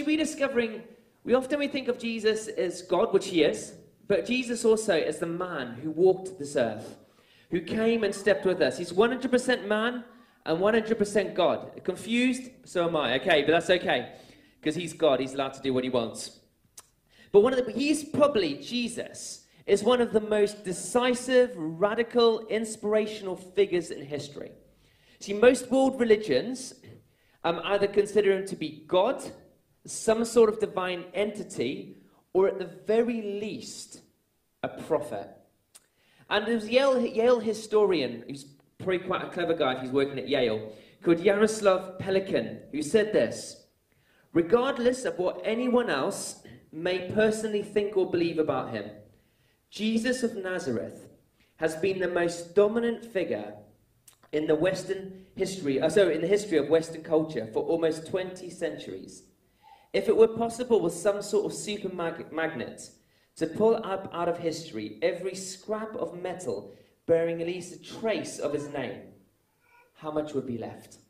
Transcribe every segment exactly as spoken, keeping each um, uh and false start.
rediscovering, we often we think of Jesus as God, which he is, but Jesus also as the man who walked this earth, who came and stepped with us. He's one hundred percent man and one hundred percent God. Confused? So am I. Okay, but that's okay, because he's God. He's allowed to do what he wants. But one of the, he's probably, Jesus, is one of the most decisive, radical, inspirational figures in history. See, most world religions um, either consider him to be God, some sort of divine entity, or at the very least, a prophet. And there's a Yale, Yale historian, who's probably quite a clever guy if he's working at Yale, called Yaroslav Pelikan, who said this: regardless of what anyone else may personally think or believe about him, Jesus of Nazareth has been the most dominant figure in the Western history, uh, sorry, in the history of Western culture for almost twenty centuries. If it were possible with some sort of super mag- magnet to pull up out of history every scrap of metal bearing at least a trace of his name, how much would be left?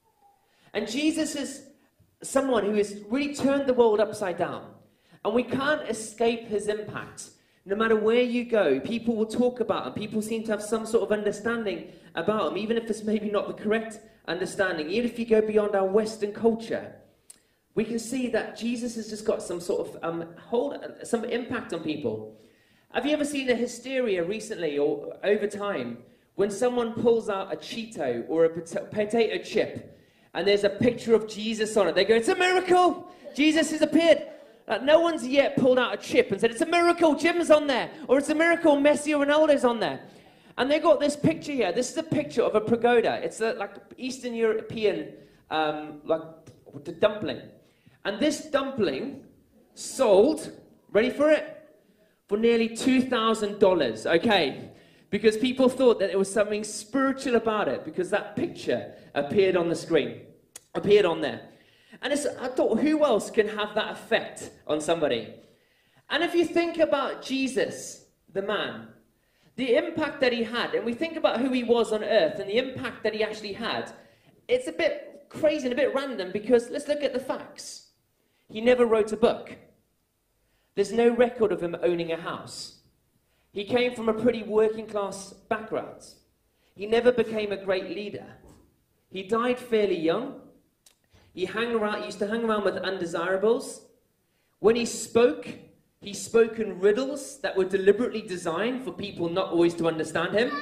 And Jesus is someone who has really turned the world upside down. And we can't escape his impact. No matter where you go, people will talk about him. People seem to have some sort of understanding about him, even if it's maybe not the correct understanding. Even if you go beyond our Western culture, we can see that Jesus has just got some sort of um, hold, some impact on people. Have you ever seen a hysteria recently or over time when someone pulls out a Cheeto or a pot- potato chip and there's a picture of Jesus on it? They go, "It's a miracle! Jesus has appeared!" Uh, no one's yet pulled out a chip and said, "It's a miracle, Jim's on there," or "It's a miracle, Messi or Ronaldo's on there." And they got this picture here. This is a picture of a pagoda. It's a, like Eastern European, um, like the dumpling. And this dumpling sold, ready for it, for nearly two thousand dollars, okay? Because people thought that there was something spiritual about it because that picture appeared on the screen, appeared on there. And it's, I thought, who else can have that effect on somebody? And if you think about Jesus, the man, the impact that he had, and we think about who he was on earth and the impact that he actually had, it's a bit crazy and a bit random because let's look at the facts. He never wrote a book. There's no record of him owning a house. He came from a pretty working class background. He never became a great leader. He died fairly young. He hung around, used to hang around with undesirables. When he spoke, he spoke in riddles that were deliberately designed for people not always to understand him.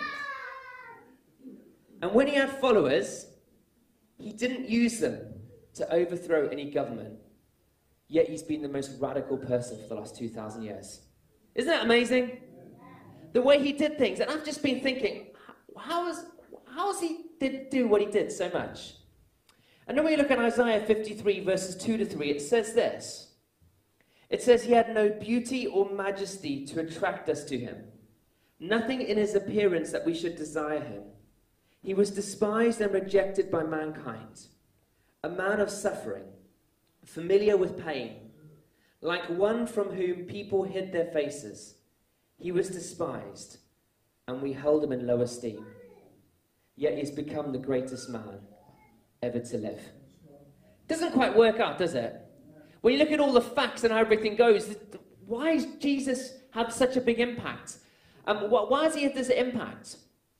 And when he had followers, he didn't use them to overthrow any government. Yet he's been the most radical person for the last two thousand years. Isn't that amazing? The way he did things. And I've just been thinking, how is, how has he did do what he did so much? And then when you look at Isaiah fifty-three, verses two to three, it says this. It says, he had no beauty or majesty to attract us to him. Nothing in his appearance that we should desire him. He was despised and rejected by mankind. A man of suffering, familiar with pain, like one from whom people hid their faces. He was despised, and we held him in low esteem. Yet he's become the greatest man ever to live. Doesn't quite work out, does it? When you look at all the facts and how everything goes, why has Jesus had such a big impact? Um, why has he had this impact?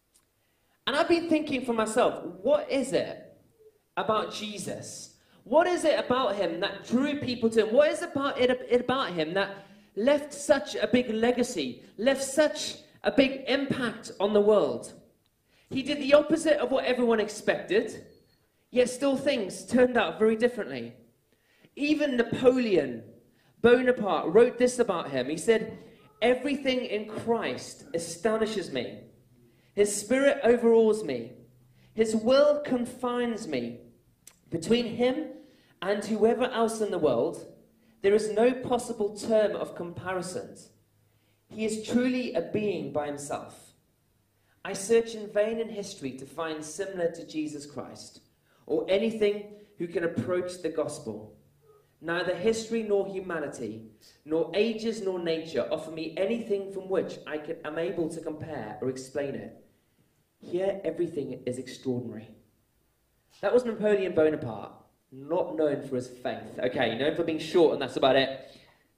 And I've been thinking for myself, what is it about Jesus? What is it about him that drew people to him? What is about it, it about him that left such a big legacy, left such a big impact on the world? He did the opposite of what everyone expected, yet still things turned out very differently. Even Napoleon Bonaparte wrote this about him. He said, "Everything in Christ astonishes me. His spirit overawes me. His will confines me. Between him and whoever else in the world, there is no possible term of comparison. He is truly a being by himself. I search in vain in history to find similar to Jesus Christ, or anything who can approach the gospel. Neither history nor humanity, nor ages nor nature offer me anything from which I can, am able to compare or explain it. Here everything is extraordinary." That was Napoleon Bonaparte. not known for his faith. Okay, known for being short, and that's about it.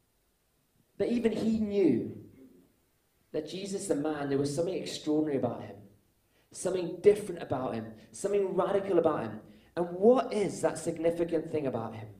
But even he knew that Jesus, the man, there was something extraordinary about him. Something different about him. Something radical about him. And what is that significant thing about him?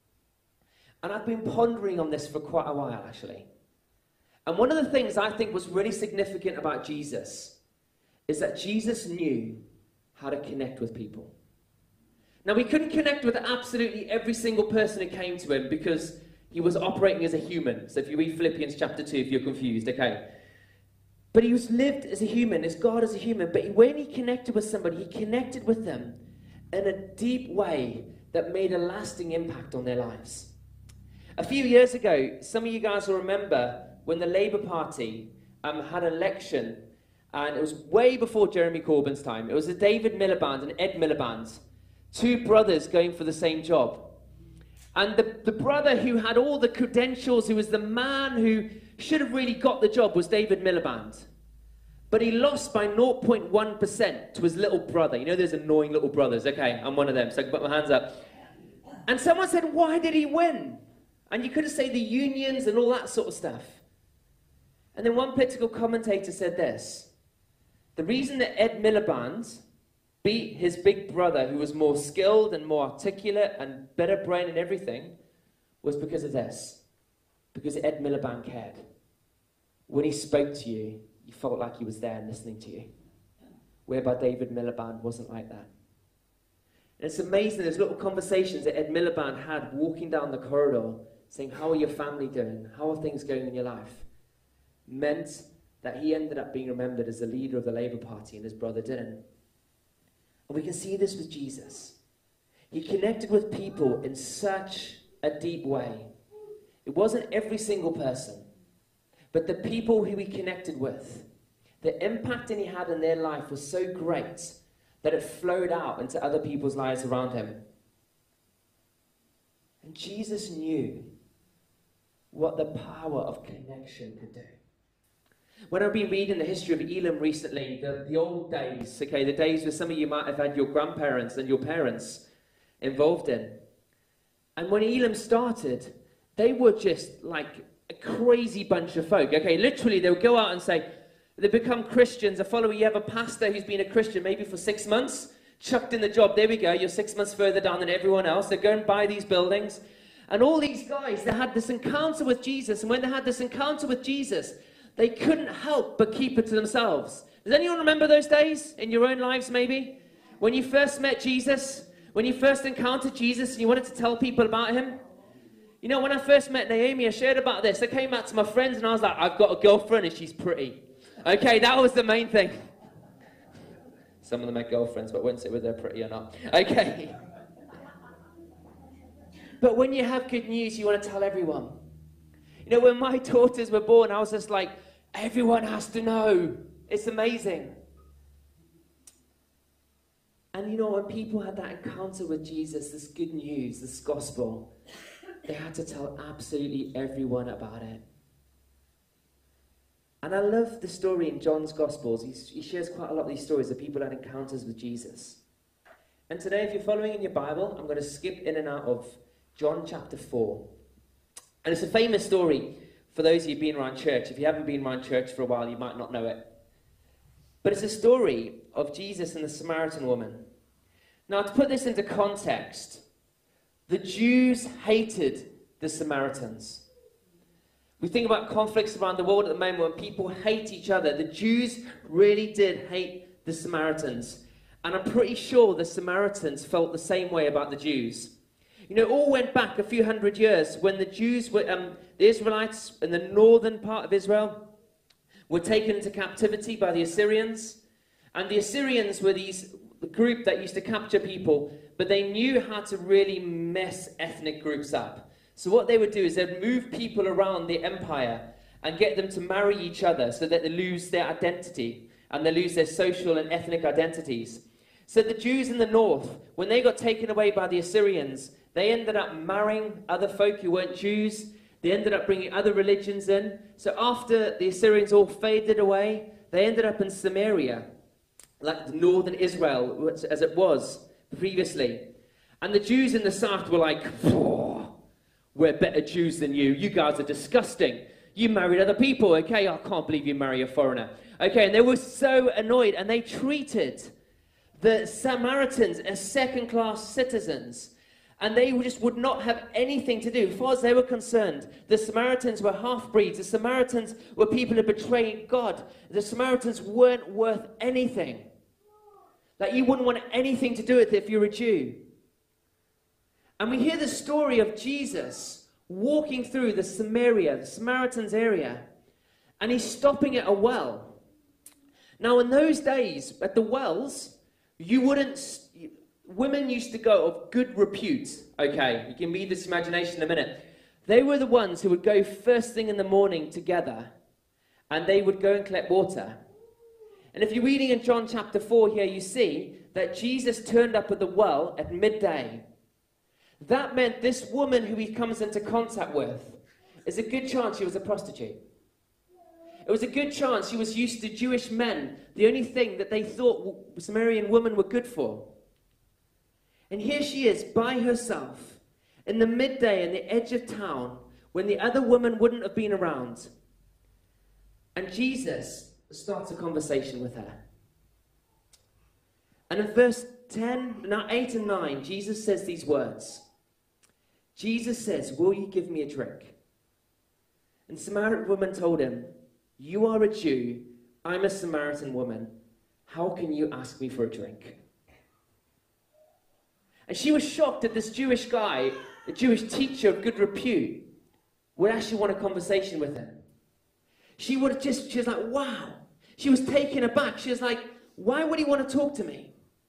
And I've been pondering on this for quite a while, actually. And one of the things I think was really significant about Jesus is that Jesus knew how to connect with people. Now, he couldn't connect with absolutely every single person who came to him because he was operating as a human. So if you read Philippians chapter two, if you're confused, okay. But he was lived as a human, as God as a human. But when he connected with somebody, he connected with them in a deep way that made a lasting impact on their lives. A few years ago, some of you guys will remember when the Labour Party um, had an election, and it was way before Jeremy Corbyn's time. It was a David Miliband and Ed Miliband, two brothers going for the same job. And the, the brother who had all the credentials, who was the man who should have really got the job, was David Miliband. But he lost by zero point one percent to his little brother. You know those annoying little brothers? Okay, I'm one of them, so I can put my hands up. And someone said, why did he win? And you could have said the unions and all that sort of stuff. And then one political commentator said this: the reason that Ed Miliband beat his big brother, who was more skilled and more articulate and better brain and everything, was because of this. Because Ed Miliband cared. When he spoke to you, you felt like he was there and listening to you. Whereby David Miliband wasn't like that. And it's amazing, there's little conversations that Ed Miliband had walking down the corridor, saying, how are your family doing? How are things going in your life? Meant that he ended up being remembered as the leader of the Labour Party and his brother didn't. And we can see this with Jesus. He connected with people in such a deep way. It wasn't every single person, but the people who he connected with, the impact that he had in their life was so great that it flowed out into other people's lives around him. And Jesus knew what the power of connection could do. When I've been reading the history of Elim recently, the, the old days, okay, the days where some of you might have had your grandparents and your parents involved in. And when Elim started, they were just like a crazy bunch of folk, okay? Literally, they would go out and say, they become Christians, a follower. You have a pastor who's been a Christian maybe for six months, chucked in the job. There we go, you're six months further down than everyone else. They go and buy these buildings. And all these guys, they had this encounter with Jesus. And when they had this encounter with Jesus, they couldn't help but keep it to themselves. Does anyone remember those days in your own lives maybe? When you first met Jesus, when you first encountered Jesus and you wanted to tell people about him? You know, when I first met Naomi, I shared about this. I came out to my friends and I was like, I've got a girlfriend and she's pretty. Okay, that was the main thing. Some of them had girlfriends, but I wouldn't say whether they're pretty or not. Okay. But when you have good news, you want to tell everyone. You know, when my daughters were born, I was just like, everyone has to know. It's amazing. And you know, when people had that encounter with Jesus, this good news, this gospel, they had to tell absolutely everyone about it. And I love the story in John's Gospels. He's, he shares quite a lot of these stories of people that had encounters with Jesus. And today, if you're following in your Bible, I'm going to skip in and out of John chapter four. And it's a famous story for those of you who've been around church. If you haven't been around church for a while, you might not know it. But it's a story of Jesus and the Samaritan woman. Now, to put this into context, the Jews hated the Samaritans. We think about conflicts around the world at the moment when people hate each other. The Jews really did hate the Samaritans. And I'm pretty sure the Samaritans felt the same way about the Jews. You know, it all went back a few hundred years when the Jews were, um, the Israelites in the northern part of Israel were taken into captivity by the Assyrians. And the Assyrians were these the group that used to capture people, but they knew how to really mess ethnic groups up. So what they would do is they'd move people around the empire and get them to marry each other so that they lose their identity and they lose their social and ethnic identities. So the Jews in the north, when they got taken away by the Assyrians, they ended up marrying other folk who weren't Jews. They ended up bringing other religions in. So after the Assyrians all faded away, they ended up in Samaria, like northern Israel, as it was previously. And the Jews in the south were like, "Oh, we're better Jews than you. You guys are disgusting. You married other people, okay? I can't believe you marry a foreigner." Okay, and they were so annoyed, and they treated the Samaritans as second-class citizens. And they just would not have anything to do. As far as they were concerned, the Samaritans were half-breeds. The Samaritans were people who betrayed God. The Samaritans weren't worth anything. Like, you wouldn't want anything to do with it if you're a Jew. And we hear the story of Jesus walking through the Samaria, the Samaritans area, and he's stopping at a well. Now, in those days, at the wells, you wouldn't... Women used to go of good repute. Okay, you can read this imagination in a minute. They were the ones who would go first thing in the morning together, and they would go and collect water. And if you're reading in John chapter four here, you see that Jesus turned up at the well at midday. That meant this woman who he comes into contact with is a good chance she was a prostitute. It was a good chance she was used to Jewish men, the only thing that they thought Samaritan women were good for. And here she is by herself in the midday in the edge of town when the other woman wouldn't have been around. And Jesus starts a conversation with her. And in verse ten, now eight and nine, Jesus says these words. Jesus says, "Will you give me a drink?" And the Samaritan woman told him, "You are a Jew, I'm a Samaritan woman. How can you ask me for a drink?" And she was shocked that this Jewish guy, a Jewish teacher of good repute, would actually want a conversation with him. She would have just, she was like, wow. She was taken aback. She was like, why would he want to talk to me?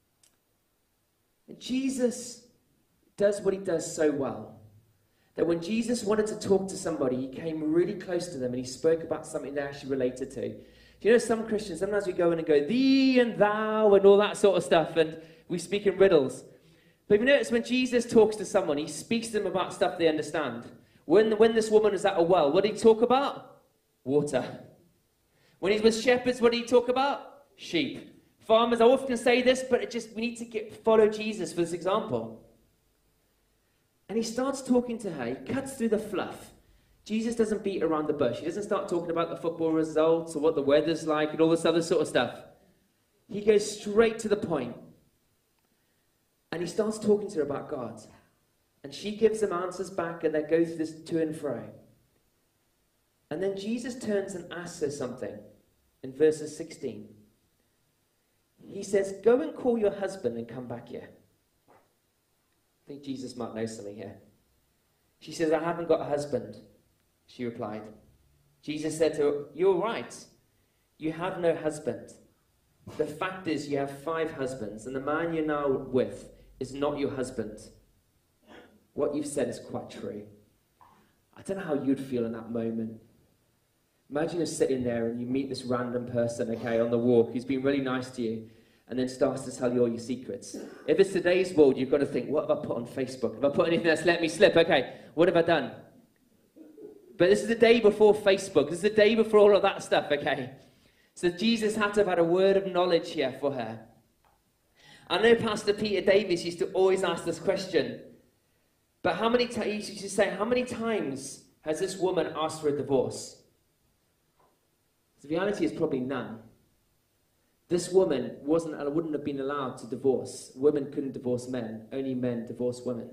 And Jesus does what he does so well, that when Jesus wanted to talk to somebody, he came really close to them and he spoke about something they actually related to. Do you know some Christians, sometimes we go in and go, thee and thou and all that sort of stuff, and we speak in riddles. But you notice when Jesus talks to someone, he speaks to them about stuff they understand. When, when this woman was at a well, what did he talk about? Water. When he's with shepherds, what did he talk about? Sheep. Farmers, I often say this, but it just we need to get, follow Jesus for this example. And he starts talking to her. He cuts through the fluff. Jesus doesn't beat around the bush. He doesn't start talking about the football results or what the weather's like and all this other sort of stuff. He goes straight to the point. And he starts talking to her about God. And she gives him answers back, and they go through this to and fro. And then Jesus turns and asks her something in verses sixteen. He says, "Go and call your husband and come back here." I think Jesus might know something here. She says, "I haven't got a husband," she replied. Jesus said to her, "You're right. You have no husband. The fact is you have five husbands, and the man you're now with is not your husband. What you've said is quite true." I don't know how you'd feel in that moment. Imagine you're sitting there and you meet this random person, okay, on the walk, who's been really nice to you, and then starts to tell you all your secrets. If it's today's world, you've got to think, what have I put on Facebook? Have I put anything that's let me slip? Okay, what have I done? But this is the day before Facebook. This is the day before all of that stuff, okay? So Jesus had to have had a word of knowledge here for her. I know Pastor Peter Davis used to always ask this question, but how many times, he used to say, how many times has this woman asked for a divorce? The reality is probably none. This woman wasn't, wouldn't have been allowed to divorce. Women couldn't divorce men. Only men divorce women.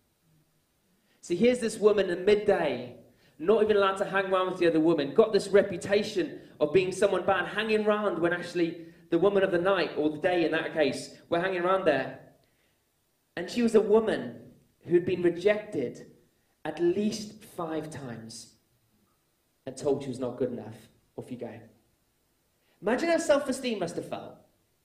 So here's this woman in midday, not even allowed to hang around with the other woman, got this reputation of being someone bad, hanging around when actually the woman of the night, or the day in that case, were hanging around there. And she was a woman who'd been rejected at least five times and told she was not good enough. Off you go. Imagine how self-esteem must have felt.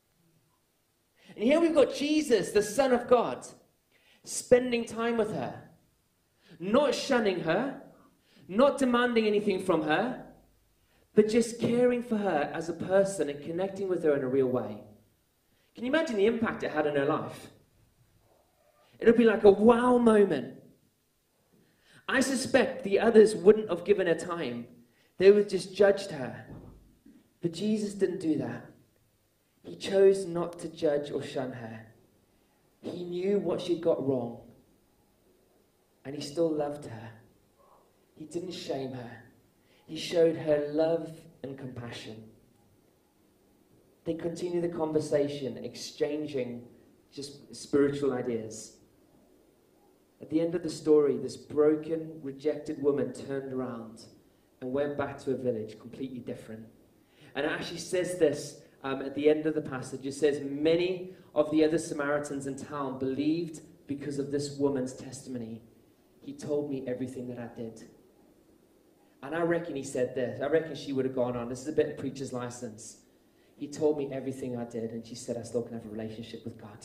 And here we've got Jesus, the Son of God, spending time with her, not shunning her, not demanding anything from her, but just caring for her as a person and connecting with her in a real way. Can you imagine the impact it had on her life? It would be like a wow moment. I suspect the others wouldn't have given her time. They would have just judged her. But Jesus didn't do that. He chose not to judge or shun her. He knew what she'd got wrong, and he still loved her. He didn't shame her. He showed her love and compassion. They continued the conversation, exchanging just spiritual ideas. At the end of the story, this broken, rejected woman turned around and went back to her village completely different. And it actually says this um, at the end of the passage. It says, many of the other Samaritans in town believed because of this woman's testimony. He told me everything that I did. And I reckon he said this. I reckon she would have gone on. This is a bit of preacher's license. He told me everything I did, and she said I still can have a relationship with God.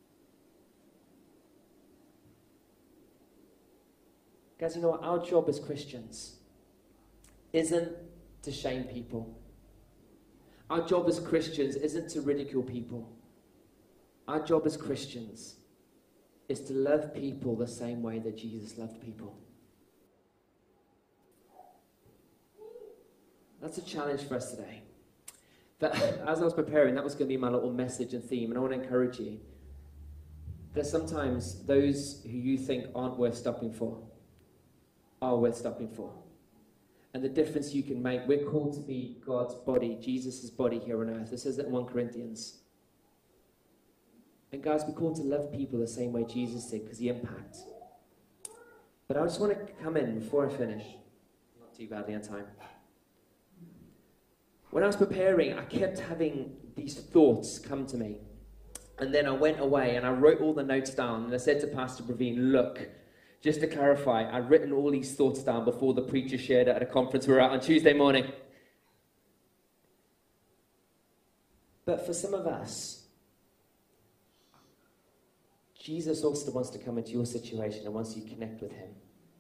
Guys, you know what? Our job as Christians isn't to shame people. Our job as Christians isn't to ridicule people. Our job as Christians is to love people the same way that Jesus loved people. That's a challenge for us today. But as I was preparing, that was going to be my little message and theme, and I want to encourage you that sometimes those who you think aren't worth stopping for are worth stopping for. And the difference you can make, we're called to be God's body, Jesus' body here on earth. It says that in First Corinthians. And guys, we're called to love people the same way Jesus did, because the impact. But I just want to come in before I finish. Not too badly on time. When I was preparing, I kept having these thoughts come to me. And then I went away and I wrote all the notes down. And I said to Pastor Praveen, look, just to clarify, I'd written all these thoughts down before the preacher shared it at a conference we were at on Tuesday morning. But for some of us, Jesus also wants to come into your situation and wants you to connect with him.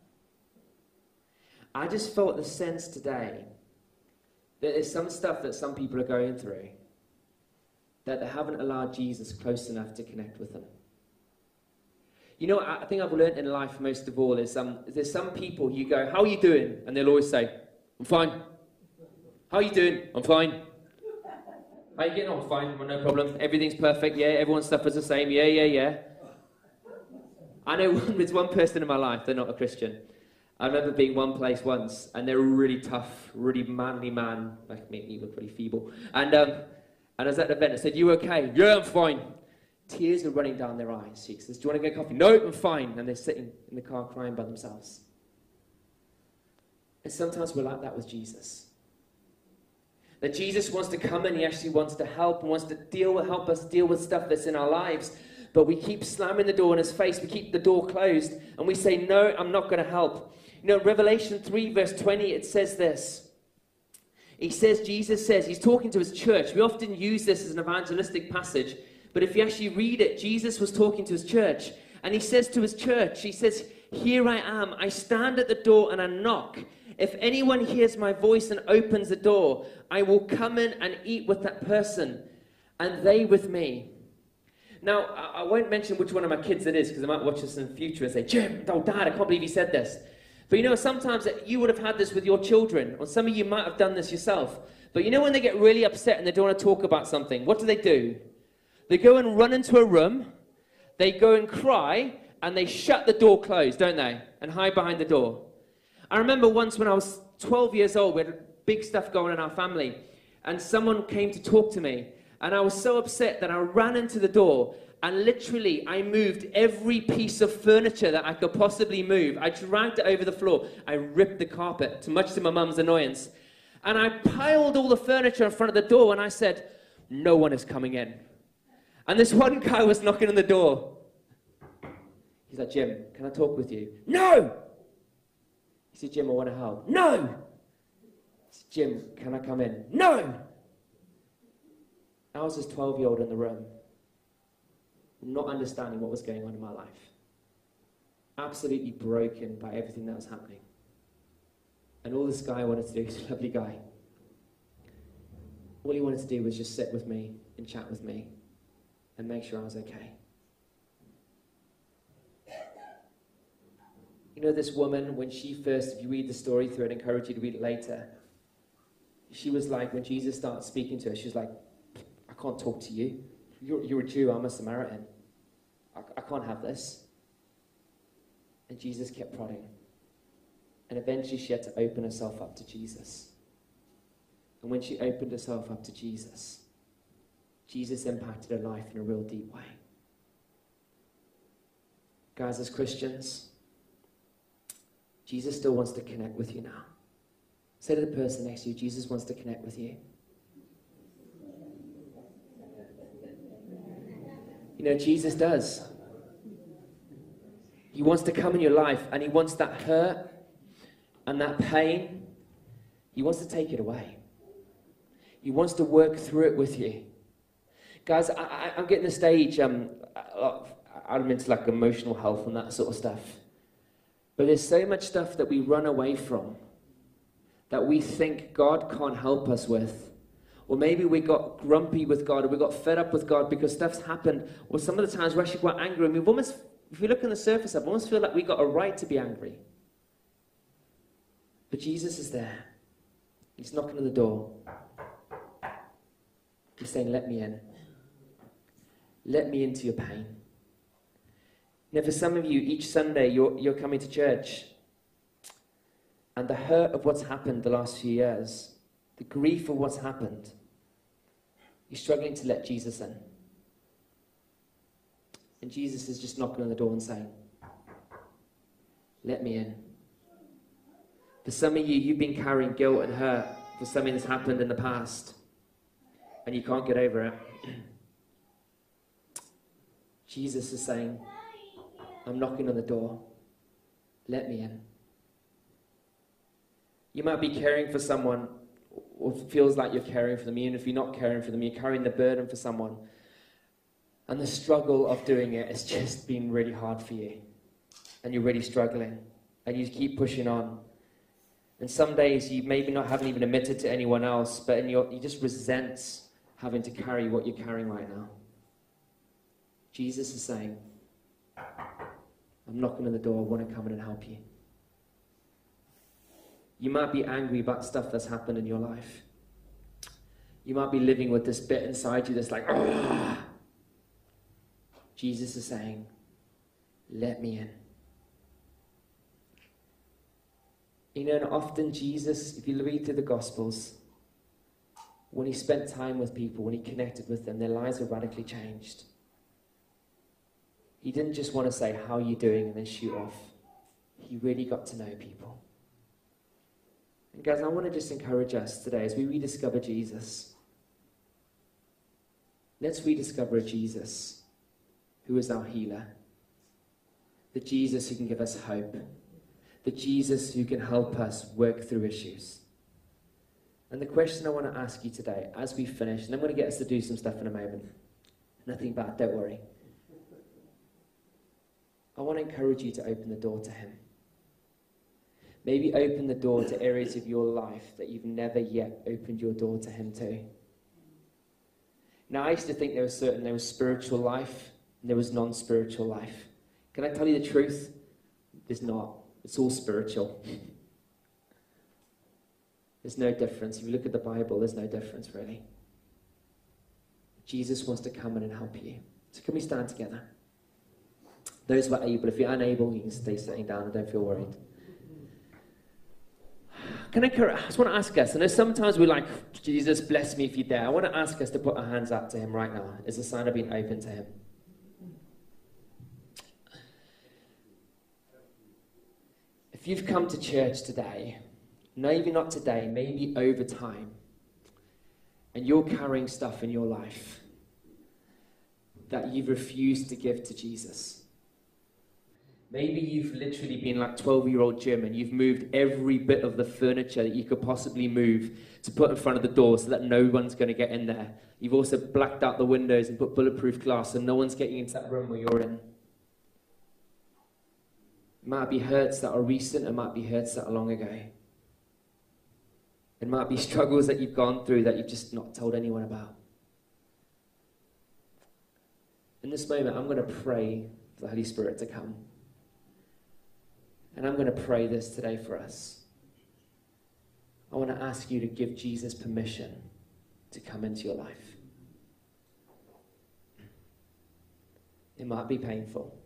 I just felt the sense today that there's some stuff that some people are going through that they haven't allowed Jesus close enough to connect with them. You know, I think I've learned in life most of all is um, there's some people you go, how are you doing? And they'll always say, I'm fine. How are you doing? I'm fine. How are you getting on? Fine. Well, no problem. Everything's perfect. Yeah, everyone's stuff is the same. Yeah, yeah, yeah. I know there's one person in my life, they're not a Christian. I remember being one place once, and they were a really tough, really manly man. Like me, he looked pretty feeble. And um, and I was at the event, I said, you okay? Yeah, I'm fine. Tears are running down their eyes. She says, do you want to get coffee? No, I'm fine. And they're sitting in the car crying by themselves. And sometimes we're like that with Jesus. That Jesus wants to come and he actually wants to help and wants to deal with, help us deal with stuff that's in our lives. But we keep slamming the door in his face. We keep the door closed. And we say, no, I'm not going to help. You know, Revelation three, verse twenty, it says this. He says, Jesus says, he's talking to his church. We often use this as an evangelistic passage. But if you actually read it, Jesus was talking to his church. And he says to his church, he says, here I am. I stand at the door and I knock. If anyone hears my voice and opens the door, I will come in and eat with that person, and they with me. Now, I won't mention which one of my kids it is, because I might watch this in the future and say, Jim, oh, Dad, I can't believe he said this. But you know, sometimes you would have had this with your children, or some of you might have done this yourself. But you know when they get really upset and they don't want to talk about something, what do they do? They go and run into a room, they go and cry, and they shut the door closed, don't they? And hide behind the door. I remember once when I was twelve years old, we had big stuff going in our family, and someone came to talk to me, and I was so upset that I ran into the door, and literally I moved every piece of furniture that I could possibly move. I dragged it over the floor. I ripped the carpet, to much to my mum's annoyance, and I piled all the furniture in front of the door, and I said, no one is coming in. And this one guy was knocking on the door. He's like, Jim, can I talk with you? No! He said, Jim, I want to help. No! He said, Jim, can I come in? No! I was this twelve-year-old in the room, not understanding what was going on in my life. Absolutely broken by everything that was happening. And all this guy wanted to do, he's a lovely guy. All he wanted to do was just sit with me and chat with me and make sure I was okay. You know, this woman, when she first, if you read the story through, I'd encourage you to read it later. She was like, when Jesus started speaking to her, she was like, I can't talk to you. You're, you're a Jew, I'm a Samaritan. I, I can't have this. And Jesus kept prodding. And eventually she had to open herself up to Jesus. And when she opened herself up to Jesus, Jesus impacted her life in a real deep way. Guys, as Christians, Jesus still wants to connect with you now. Say to the person next to you, Jesus wants to connect with you. You know, Jesus does. He wants to come in your life, and he wants that hurt and that pain. He wants to take it away. He wants to work through it with you. Guys, I, I, I'm getting to the stage, um, I'm into like emotional health and that sort of stuff. But there's so much stuff that we run away from, that we think God can't help us with. Or maybe we got grumpy with God, or we got fed up with God because stuff's happened. Or some of the times we're actually quite angry. And we've almost, if we look on the surface, I almost feel like we got a right to be angry. But Jesus is there. He's knocking on the door. He's saying, let me in. Let me into your pain. Now, for some of you, each Sunday you're, you're coming to church, and the hurt of what's happened the last few years, the grief of what's happened, you're struggling to let Jesus in. And Jesus is just knocking on the door and saying, let me in. For some of you, you've been carrying guilt and hurt for something that's happened in the past, and you can't get over it. Jesus is saying, I'm knocking on the door. Let me in. You might be caring for someone, or it feels like you're caring for them. Even if you're not caring for them, you're carrying the burden for someone. And the struggle of doing it has just been really hard for you. And you're really struggling. And you keep pushing on. And some days you maybe not haven't even admitted to anyone else, but in your, you just resent having to carry what you're carrying right now. Jesus is saying, I'm knocking on the door. I want to come in and help you. You might be angry about stuff that's happened in your life. You might be living with this bit inside you that's like, oh. Jesus is saying, let me in. You know, and often Jesus, if you read through the Gospels, when he spent time with people, when he connected with them, their lives were radically changed. He didn't just want to say, how are you doing, and then shoot off. He really got to know people. And guys, I want to just encourage us today as we rediscover Jesus. Let's rediscover a Jesus who is our healer. The Jesus who can give us hope. The Jesus who can help us work through issues. And the question I want to ask you today, as we finish, and I'm going to get us to do some stuff in a moment. Nothing bad, don't worry. I want to encourage you to open the door to him. Maybe open the door to areas of your life that you've never yet opened your door to him to. Now, I used to think there was certain, there was spiritual life, and there was non-spiritual life. Can I tell you the truth? There's not. It's all spiritual. There's no difference. If you look at the Bible, there's no difference, really. Jesus wants to come in and help you. So can we stand together? Those who are able, if you're unable, you can stay sitting down and don't feel worried. Can I, I just want to ask us, I know sometimes we're like, Jesus, bless me if you're there. I want to ask us to put our hands up to him right now as a sign of being open to him. If you've come to church today, maybe not today, maybe over time, and you're carrying stuff in your life that you've refused to give to Jesus. Maybe you've literally been like twelve-year-old Jim and you've moved every bit of the furniture that you could possibly move to put in front of the door so that no one's going to get in there. You've also blacked out the windows and put bulletproof glass so no one's getting into that room where you're in. It might be hurts that are recent, it might be hurts that are long ago. It might be struggles that you've gone through that you've just not told anyone about. In this moment, I'm going to pray for the Holy Spirit to come. And I'm going to pray this today for us. I want to ask you to give Jesus permission to come into your life. It might be painful.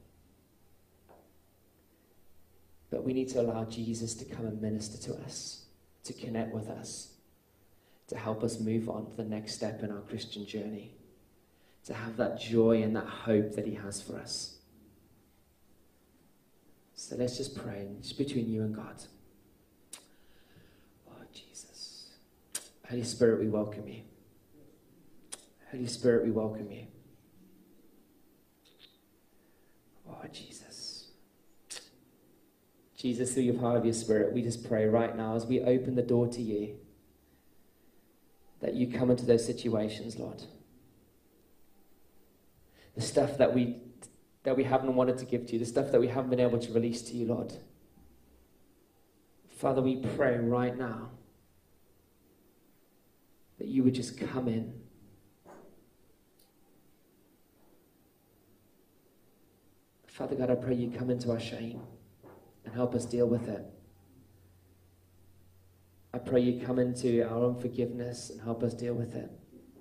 But we need to allow Jesus to come and minister to us, to connect with us, to help us move on to the next step in our Christian journey, to have that joy and that hope that he has for us. So let's just pray, just between you and God. Oh, Jesus. Holy Spirit, we welcome you. Holy Spirit, we welcome you. Oh, Jesus. Jesus, through your power of your Spirit, we just pray right now as we open the door to you, that you come into those situations, Lord. The stuff that we that we haven't wanted to give to you, the stuff that we haven't been able to release to you, Lord. Father, we pray right now that you would just come in. Father God, I pray you come into our shame and help us deal with it. I pray you come into our unforgiveness and help us deal with it.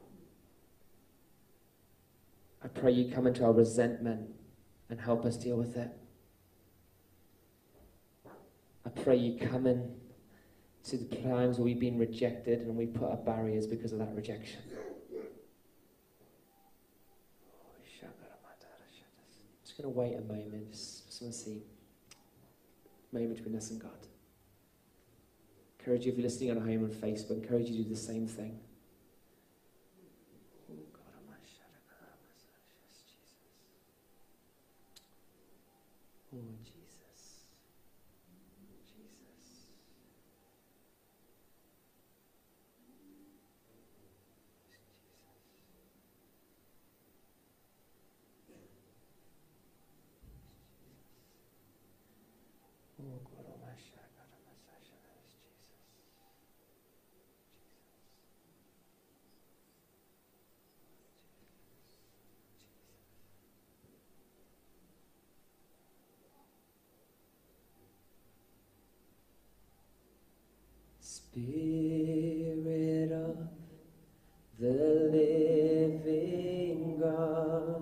I pray you come into our resentment and help us deal with it. I pray you come in to the times where we've been rejected and we put up barriers because of that rejection. I'm just going to wait a moment, just, just want to see a moment between us and God. Encourage you, if you're listening at home on Facebook, encourage you to do the same thing. Oh, God, oh, Jesus. Jesus. Oh, God, oh, my shaka, my sasha, that is Jesus. Spirit of the living God,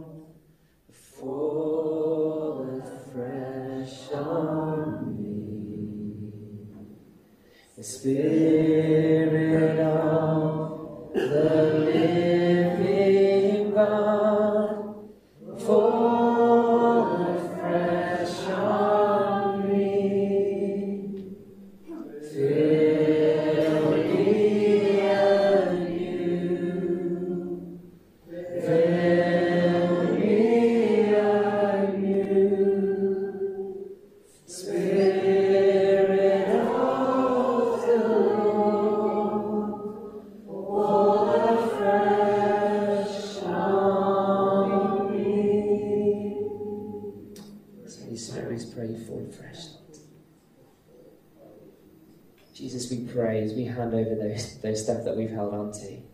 fall afresh on me. The Spirit of the living God, fall afresh on me. Fill me anew. Fill me anew. Spirit of the Lord, fall afresh on me. Holy Spirit, we pray you fall afresh. Jesus, we pray as we hand over those, those stuff that we've held on to.